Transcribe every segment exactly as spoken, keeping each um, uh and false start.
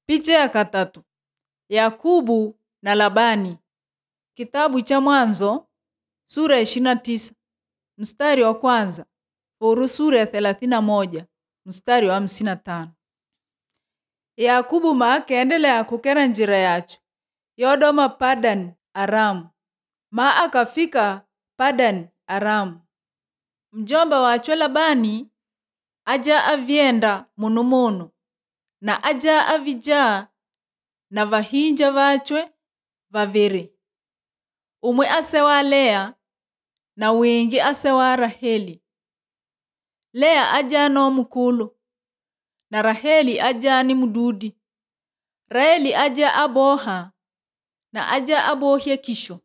Picha ya katatu. Yakubu na Labani. Kitabu cha Mwanzo sura ya ishirini na tisa mstari wa kwanza huru sura ya thelathini na moja mstari wa hamsini na tano. Yakubu maakaendelea kukera njira yacho yodoma Padan Aram. Ma akafika Padan Aram. Mjomba wacho Labani aja avyenda munumunu na aja avijaa na vahinja vachwe vaviri. Umwe asewa Lea na wingi asewa Raheli. Lea aja no mukulu na Raheli aja ni mududi. Raheli aja aboha na aja abohye kisho.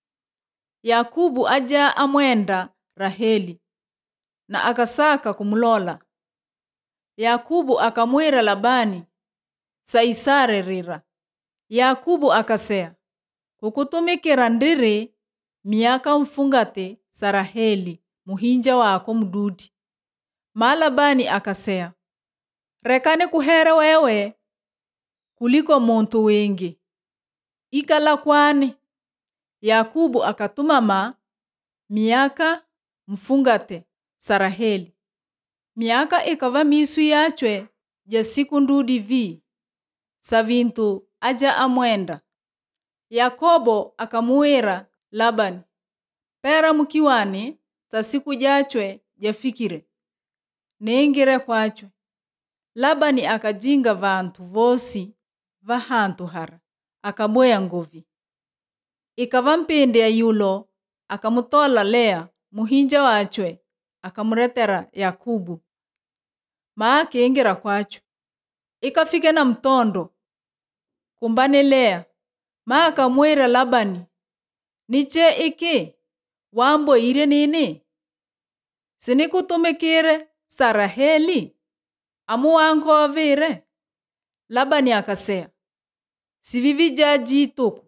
Yakubu aja amwenda Raheli na akasaka kumulola. Yakubu akamwira Labani saisare rira. Yakubu akasea kukutumikira ndiri miaka mfungate Saraheli muhinja wako mududi. Ma Labani akasea rekane kuhere wewe kuliko muntu wengi ikala kwani. Yakubu akatumama miaka mfungate Saraheli. Miaka ikava misu yachwe ja siku ndudi vi savintu aja amwenda. Yakobo akamuwira Labani pera mukiwani sa siku jachwe jafikire neingire kwachwe. Labani akajinga vantu vosi vahantu hara akaboya nguvi. Ikava mpende ya yulo akamutola Lea muhinja wachwe akamuretera Yakubu. Ma keingira kwachwe ikafike na mtondo kumbane Lea. Ma akamwira Labani niche iki wambo ire nini sinikutumikire Saraheli amu wanko vire. Labani akasea sivivija jituku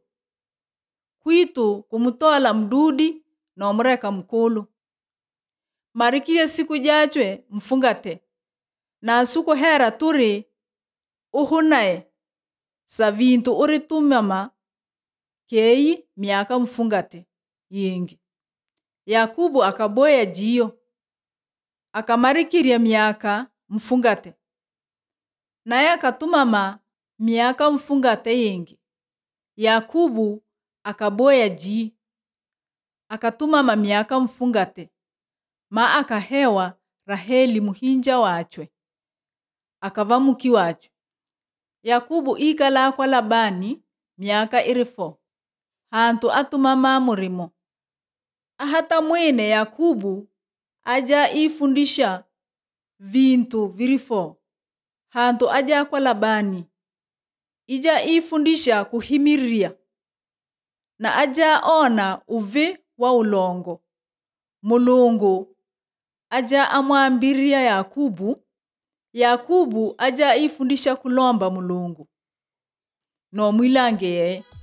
kwitu kumutola mdudi na omreka mkulu. Marikire siku jachwe mfungate na suko hera turi uhunae savintu uri tumama kei miaka mfungate yingi. Yakubu akaboya jiyo akamarikiria miaka mfungate naye akatumama miaka mfungate yingi. Yakubu akaboya ji akatumama miaka mfungate. Ma akahewa Raheli muhinja wachwe akava muki wachwe. Yakubu ikala kwa Labani miaka irifo hantu atumama murimo. Ahata mwene Yakubu aja ifundisha vintu virifo hantu aja kwa Labani ija ifundisha kuhimiria na aja ona uvi wa ulongo. Mulungu aja amwambiria Yakubu. Yakubu aja ifundisha kulomba Mulungu no mwilange ye.